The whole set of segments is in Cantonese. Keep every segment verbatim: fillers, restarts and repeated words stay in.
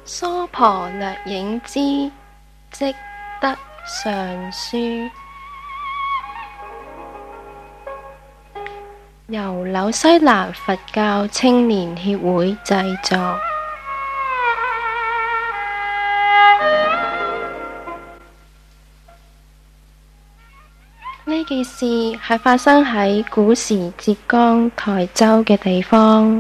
娑婆掠影之積德上書，由紐西蘭佛教青年協會製作。呢件事係發生喺古時浙江台州嘅地方。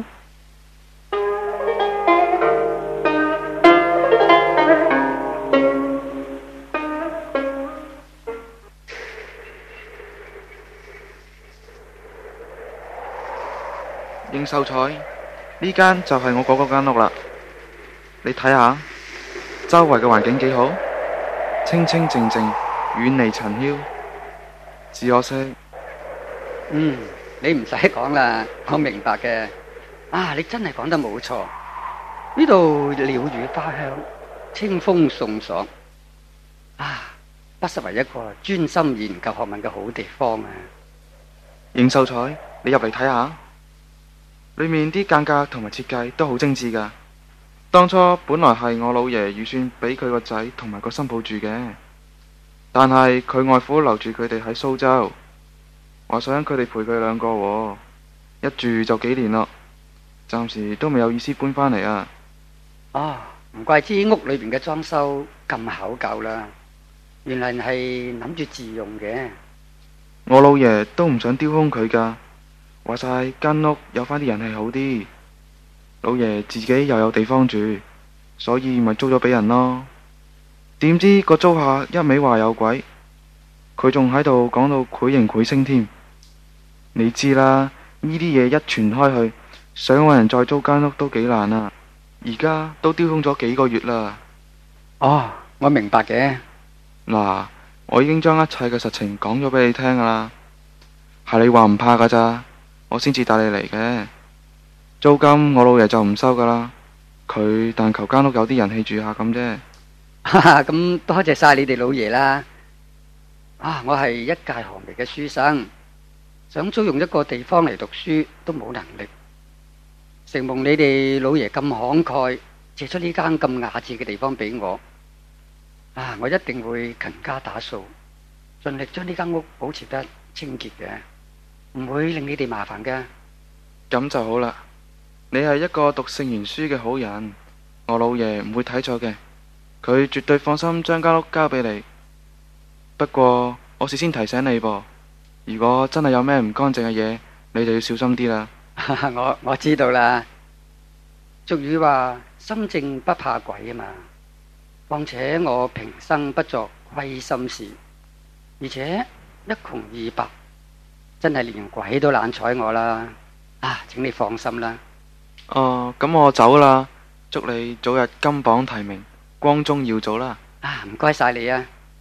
應秀才，呢間就係我嗰嗰間屋啦。你睇下，周圍嘅環境幾好，清清靜靜，遠離塵囂。只可惜， 嗯，你唔使講啦，我明白嘅。啊，你真係講得冇錯。呢度鳥語花香，清風送爽。啊，不失為一個專心研究學問嘅好地方啊！ 應秀才，你入嚟睇下。裏面啲間隔同埋設計都好精緻噶。當初本來係我老爺預算俾佢個仔同埋個新抱住嘅，但係佢外父留住佢哋喺蘇州，話想佢哋陪佢兩個喎，一住就幾年咯，暫時都未有意思搬返嚟啊。 哦，唔怪之屋裏邊嘅裝修咁考究啦，原來係諗住自用嘅。 我老爺都唔想丟空佢噶。話晒間屋有返啲人氣好啲，老爺自己又有地方住，所以咪租咗俾人咯。點知個租客一味話有鬼，佢仲喺度講到繪形繪聲添。你知啦，呢啲嘢一傳開去，想搵人再租間屋都幾難啊。而家都丟空咗幾個月啦。 哦，我明白嘅。 嗱，我已經將一切嘅實情講咗俾你聽噶啦，係你話唔怕噶咋，我先至帶你嚟嘅。租金我老爺就唔收噶啦，佢但求間屋有啲人氣住下咁啫。 哈哈，咁多謝晒你哋老爺啦。啊，我係一介寒微嘅書生，想租用一個地方嚟讀書都冇能力，承蒙你哋老爺咁慷慨，借出呢間咁雅致嘅地方俾我。啊，我一定會勤加打掃，盡力將呢間屋保持得清潔嘅，唔會令你哋麻煩㗎。 咁就好啦，你係一個讀聖賢書嘅好人，我老爺唔會睇錯嘅，佢絕對放心將間屋交俾你。不過我事先提醒你噃，如果真係有咩唔乾淨嘅嘢，你就要小心啲啦。 我我知道啦，俗語話心正不怕鬼啊嘛。況且我平生不作虧心事，而且一窮二白，真係連鬼都懶睬我啦。啊，請你放心啦。 哦，咁我走啦，祝你早日金榜題名，光宗耀祖啦。 啊，唔該晒你啊。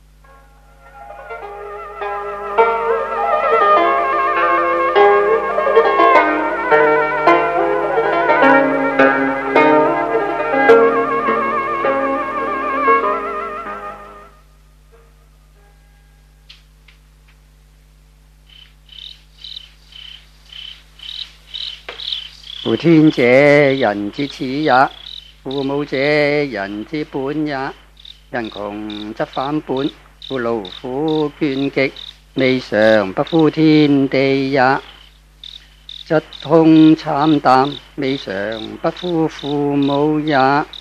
夫天者，人之始也；父母者，人之本也。人窮則反本，夫勞苦倦極，未嘗不呼天地也；疾痛慘淡，未嘗不呼父母也。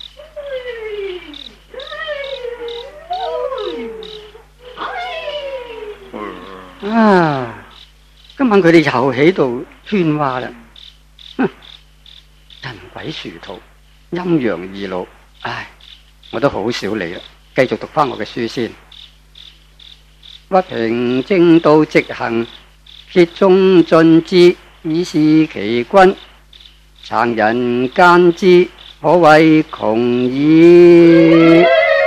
啊！今晚佢哋又喺度喧嘩啦。哼！人鬼殊途，陰陽二路，唉，我都好少理啦。繼續讀翻我嘅書先。屈平正道直行，竭忠盡智，以示其君。讒人奸之，可謂窮矣。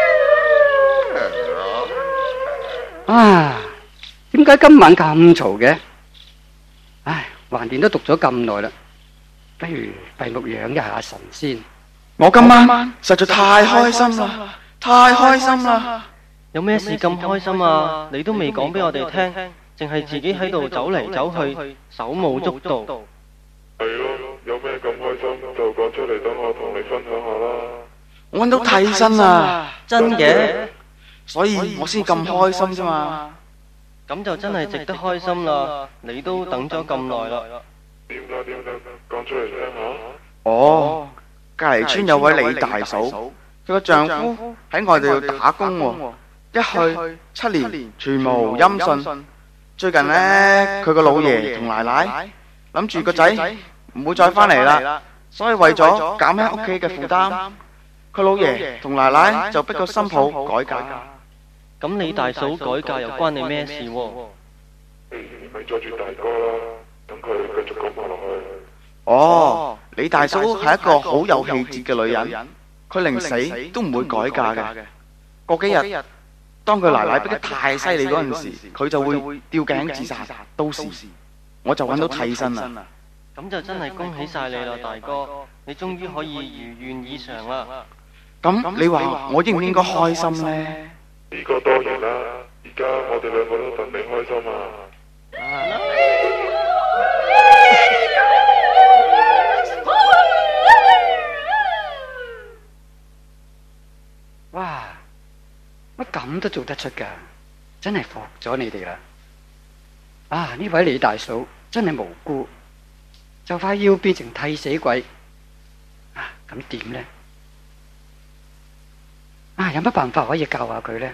啊！點解今晚咁嘈嘅？唉，橫掂都讀咗咁耐啦。不如閉目養一下神先。 我今晚實在太開心啦，太開心啦！ 有咩事咁開心啊？你都未講俾我哋聽，淨係自己喺度走嚟走去，手舞足蹈。 係咯，有咩咁開心就講出嚟，等我同你分享下啦。 我揾到替身啊！ 真嘅？ 所以我先咁開心啫嘛。 咁就真係值得開心啦！你都等咗咁耐啦。 點㗎點㗎？講出嚟聽下。 哦，隔離村有位李大嫂，佢個丈夫喺外地要打工喎，一去七年全無音訊。最近呢，佢個老爺同奶奶諗住個仔唔會再返嚟啦，所以為咗減輕屋企嘅負擔，佢老爺同奶奶就逼個新抱改嫁。 咁李大嫂改嫁又關你咩事喎？ 你咪阻住大哥啦，等佢繼續講埋落去。 哦，李大嫂係一個好有氣節嘅女人，佢寧死都唔會改嫁嘅。過幾日，當佢奶奶逼得太犀利嗰陣時，佢就會吊頸自殺。到時我就揾到替身啦。 咁就真係恭喜晒你啦，大哥！你終於可以如願以償啦。 咁你話我應唔應該開心呢？ 呢個當然啦，而家我哋兩個都戥你開心啊！ 哇！乜咁都做得出噶，真係服咗你哋啦！啊，呢位李大嫂真係無辜，就快要變成替死鬼啊！咁點呢？啊，有乜辦法可以教下佢呢？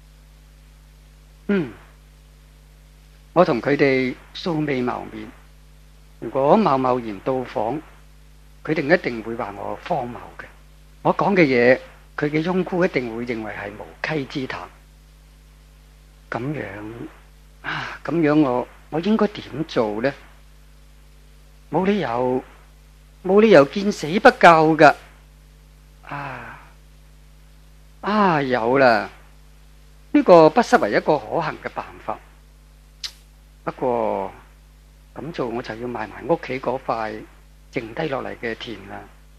嗯，我同佢哋素未謀面，如果貿貿然到訪，佢哋一定會話我荒謬嘅。我講嘅嘢，佢嘅翁姑一定會認為係無稽之談。咁樣啊，咁樣我我應該點做呢？冇理由，冇理由見死不救噶。啊！啊，有啦！呢個不失為一個可行嘅辦法。不過咁做我就要賣埋屋企嗰塊剩低落嚟嘅田啦。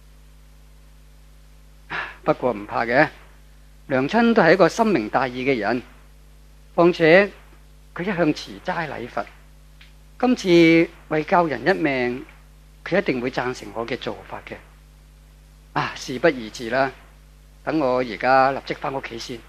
不過唔怕嘅，娘親都係一個深明大義嘅人，況且佢一向持齋禮佛，今次為救人一命，佢一定會贊成我嘅做法嘅。啊，事不宜遲啦，等我而家立即翻屋企先。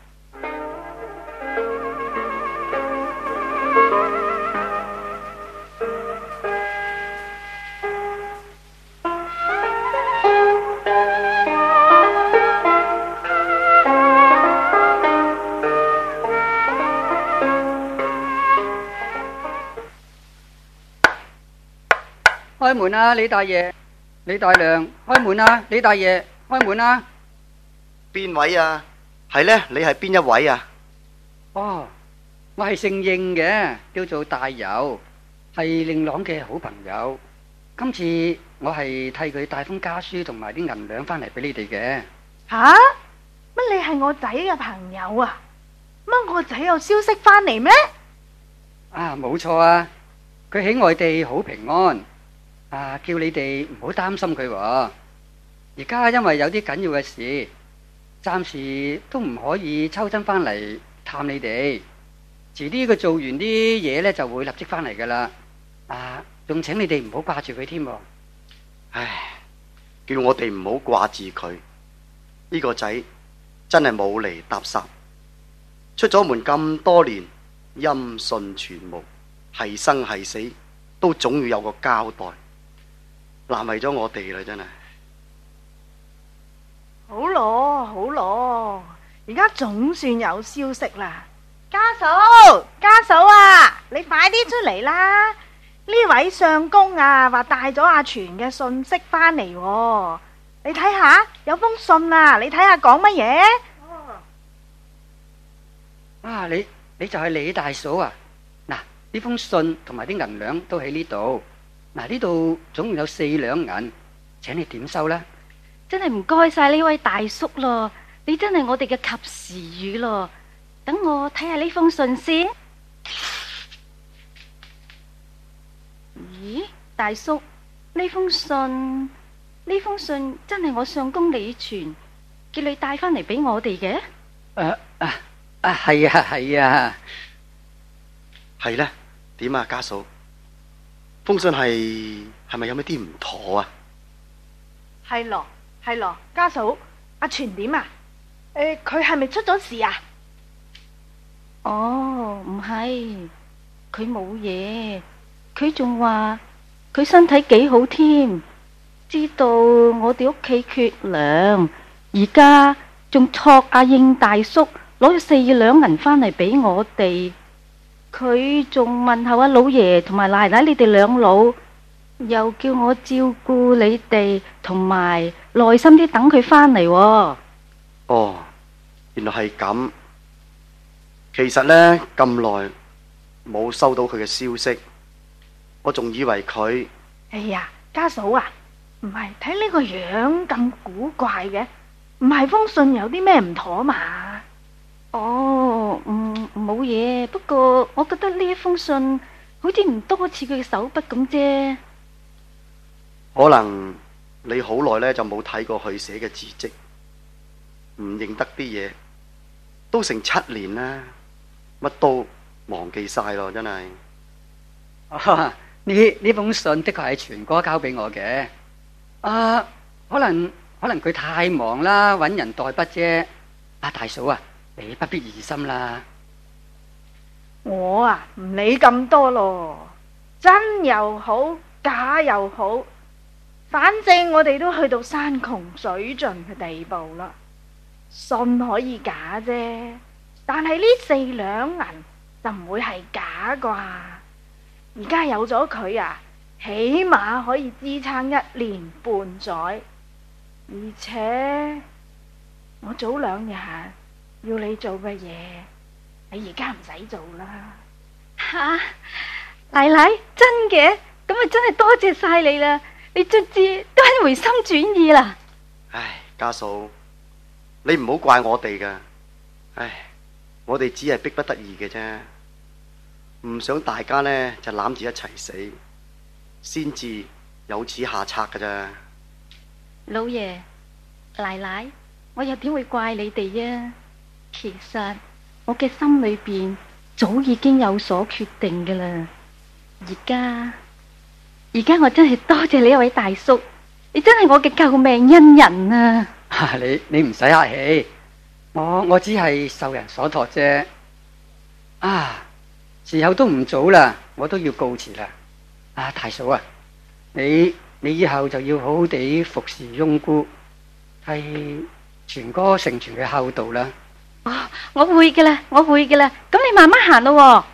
開門啊，李大爺、李大娘，開門啊，李大爺，開門啊！ 邊位啊？係呢？你係邊一位啊？ 哦，我係姓應嘅，叫做大友，係令郎嘅好朋友。今次我係替佢帶封家書同埋啲銀兩翻嚟俾你哋嘅。 吓？乜你係我仔嘅朋友啊？乜我仔有消息翻嚟咩？ 啊，冇錯啊，佢喺外地好平安。啊！叫你哋唔好擔心佢喎。而家因為有啲緊要嘅事，暫時都唔可以抽身翻嚟探你哋。遲啲佢做完啲嘢呢，就會立即翻嚟噶啦。啊，仲請你哋唔好掛住佢添。 唉，叫我哋唔好掛住佢。呢個仔真係冇厘搭霎，出咗門咁多年，音訊全無，係生係死都總要有個交代。難為咗我哋啦，真係。 好咯，好咯，而家總算有消息啦。家嫂，家嫂啊，你快啲出嚟啦！呢位相公啊，話帶咗阿全嘅信息翻嚟，你睇下，有封信啊，你睇下講乜嘢？ 啊，你你就係李大嫂啊？嗱，呢封信同埋啲銀兩都喺呢度。嗱，呢度總共有四兩銀，請你點收啦？ 真係唔該晒呢位大叔咯，你真係我哋嘅及時雨咯。等我睇下呢封信先。咦，大叔，呢封信呢封信真係我相公李全叫你帶翻嚟俾我哋嘅？ 誒啊啊，係啊係啊， 係呢？點啊，家嫂？封信係係咪有咩啲唔妥啊？ 係咯係咯，家嫂，阿阿全點啊？誒，佢係咪出咗事啊？ 哦，唔係，佢冇嘢，佢仲話佢身體幾好添，知道我哋屋企缺糧，而家仲託阿應大叔攞咗四兩銀返嚟俾我哋。佢仲問候阿老爺同埋奶奶你哋兩老，又叫我照顧你哋，同埋耐心啲等佢返嚟。 哦，原來係咁。其實呢，咁耐冇收到佢嘅消息，我仲以為佢…… 哎呀，家嫂啊，唔係睇呢個樣咁古怪嘅，唔係封信有啲咩唔妥嘛？ 哦，唔冇嘢，不過我覺得呢一封信好似唔多似佢嘅手筆咁啫。 可能你好耐呢就冇睇過佢寫嘅字跡，唔認得啲嘢，都成七年啦，乜都忘記晒咯，真係。 啊，呢呢封信的確係全哥交俾我嘅。啊，可能可能佢太忙啦，揾人代筆啫。啊，大嫂啊，你不必疑心啦。 我啊唔理咁多咯，真又好，假又好，反正我哋都去到山窮水盡嘅地步啦。信可以假啫，但係呢四兩銀就唔會係假啩。而家有咗佢啊，起碼可以支撐一年半載。而且我早兩日要你做嘅嘢，你而家唔使做啦。 吓，奶奶，真嘅？咁啊真係多謝晒你啦！你卒之都係回心轉意啦。 唉，家嫂，你唔好怪我哋噶。唉，我哋只係逼不得已嘅啫，唔想大家呢就攬住一齊死，先至有此下策噶咋。 老爺、奶奶，我又點會怪你哋啊？其實我嘅心裏邊早已經有所決定噶啦。而家而家我真係多謝你一位大叔，你真係我嘅救命恩人啊！ 啊、你你唔使客氣，我我只係受人所託啫。啊，時候都唔早啦，我都要告辭啦。啊，大嫂啊，你你以後就要好好地服侍翁姑，係全哥成全嘅孝道啦。 哦，我會嘅啦，我會嘅啦。咁你慢慢行咯。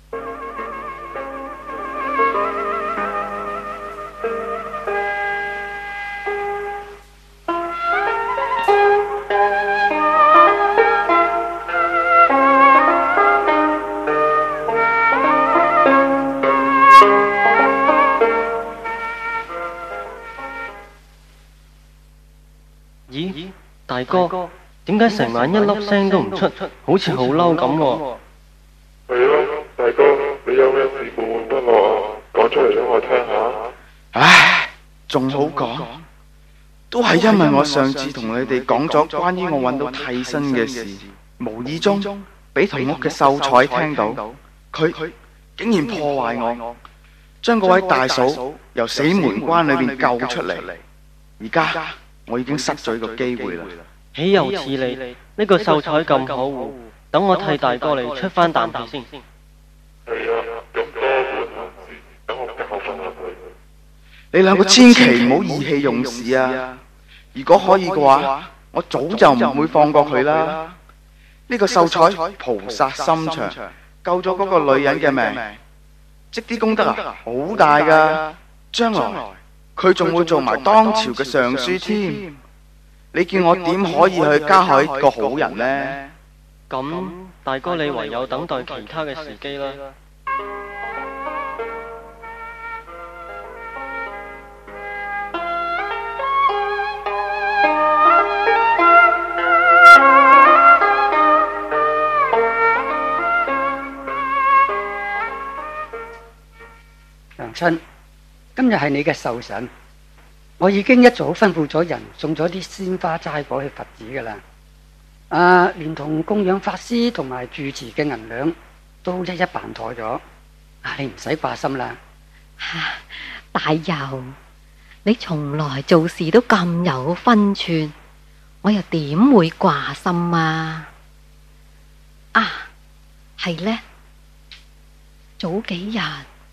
咦，大哥，點解成晚一粒聲都唔出，好似好嬲咁喎？ 係咯，大哥，你有咩事悶悶不樂啊？講出嚟俾我聽下。 唉，仲好講，都係因為我上次同你哋講咗關於我揾到替身嘅事，無意中俾同屋嘅秀才聽到，佢竟然破壞我，將嗰位大嫂由死門關裏邊救出嚟。而家我已經失咗呢個機會啦。 豈有此理！呢、這個秀才咁可惡，等我替大哥你出翻啖氣先。 係啊，咁多管閒事，等我教訓下佢。 你兩個千祈唔好意氣用事啊！如果可以嘅話，我早就唔會放過佢啦。呢、這個秀才菩薩心腸，救咗嗰個女人嘅命，積啲功德啊，好大噶！將來佢仲會做埋當朝嘅尚書添。你叫我點可以去加害一個好人呢？ 咁大哥你唯有等待其他嘅時機啦。 娘親，今日係你嘅壽辰。我已經一早吩咐咗人送咗啲鮮花齋果去佛寺噶啦，啊，連同供養法師同埋住持嘅銀兩都一一辦妥咗，啊，你唔使掛心啦。 啊，大佑，你從來做事都咁有分寸， 我又點會掛心啊？啊，係呢，早幾日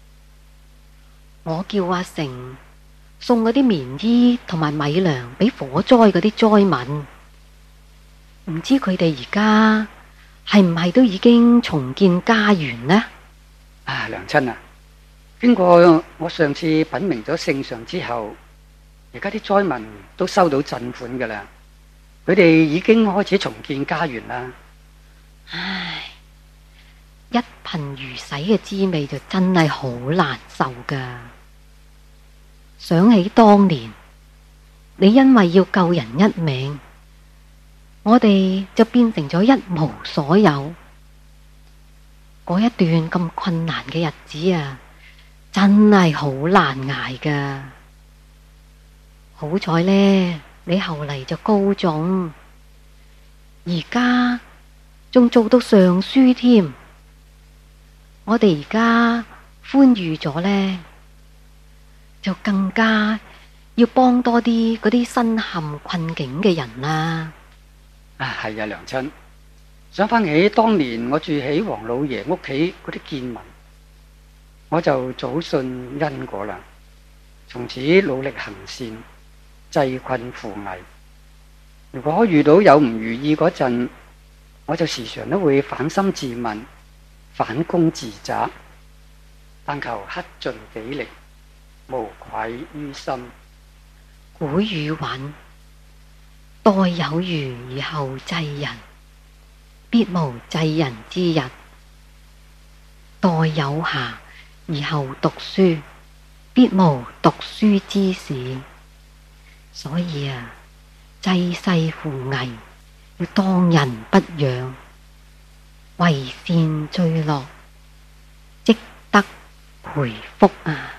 我叫阿成送嗰啲棉衣同埋米糧俾火災嗰啲災民，唔知佢哋而家係唔係都已經重建家園呢？ 啊，娘親啊，經過我上次稟明咗聖上之後，而家啲災民都收到賑款噶啦，佢哋已經開始重建家園啦。 唉，一貧如洗嘅滋味就真係好難受噶。想起當年你因為要救人一命，我哋就變成咗一無所有。嗰一段咁困難嘅日子啊，真係好難捱噶。好彩呢，你後嚟就高中，而家仲做到上書添。我哋而家寬裕咗呢，就更加要幫多啲嗰啲身陷困境嘅人啦。 啊，係啊，娘親，想翻起當年我住喺黃老爺屋企嗰啲見聞，我就早信因果啦。從此努力行善，濟困扶危。如果遇到有唔如意嗰陣，我就時常都會反心自問，反躬自責，但求克盡己力，無愧於心。 古語云：待有餘而後濟人，必無濟人之日；待有暇而後讀書，必無讀書之時。所以啊，濟世扶危要當仁不讓，為善最樂，積德培福啊！